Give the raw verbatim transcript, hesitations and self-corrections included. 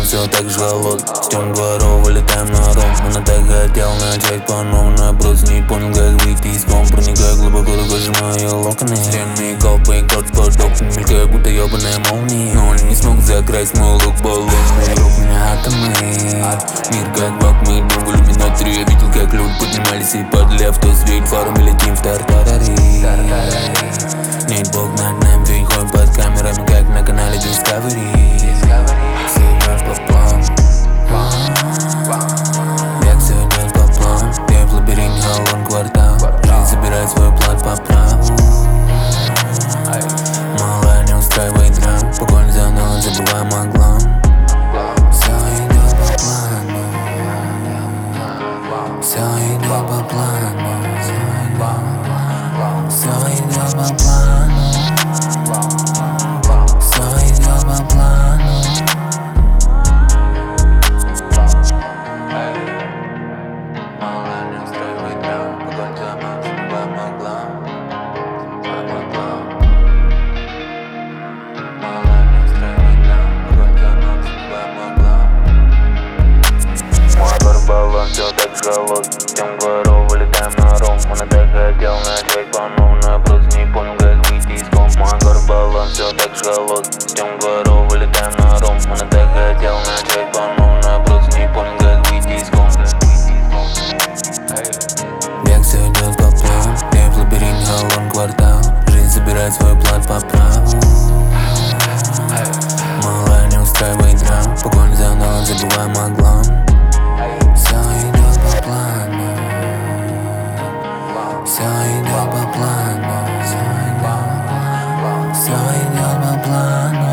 все так же голод. Ждем дворов, вылетаем на ром. Она так хотел начать по-новому, но я просто не понял, как выйти из ком. Проникая глубоко, рукой сжимаю локоны. Стенные колпы, кот под окнами, мелькая, будто ебаная молния. Но он не смог закрасть мой лук баллонный. Вокруг меня атомы, мир как бак, мы идем в иллюминаторе. Я видел, как люди поднимались и падали, авто светит фарами, летим в тартарари. Нет, Бог над нами, день ходим под камерами, как на канале Discovery. Все идет по плану, як все идет по плану. Я в лабиринте, голон квартал. Жизнь собирает свой план по праву. Малая не устраивает драм, погонь за мной, забываем о главном. Все идет по плану, все идет по плану, все идет по плану, все идет по плану. Малая не устраивает драм, погонь за мной, забываем о главном. Баллон, все так жалует. Ждем дворов, вылетаем на ром. Она так хотел начать по-новому, но я просто не понял, как выйти из ком. Мой баллон, все так жалует. Ждем дворов, вылетаем на ром. Она так хотел начать по-новому, но я просто не понял, как выйти из ком. Як все идет по плану. Я в лабиринте, голон квартал. Жизнь собирает свой план по праву. Малая не устраивает драм, погонь за мной, забываем о главном. Все идет по плану, все идет по плану, все идет по плану.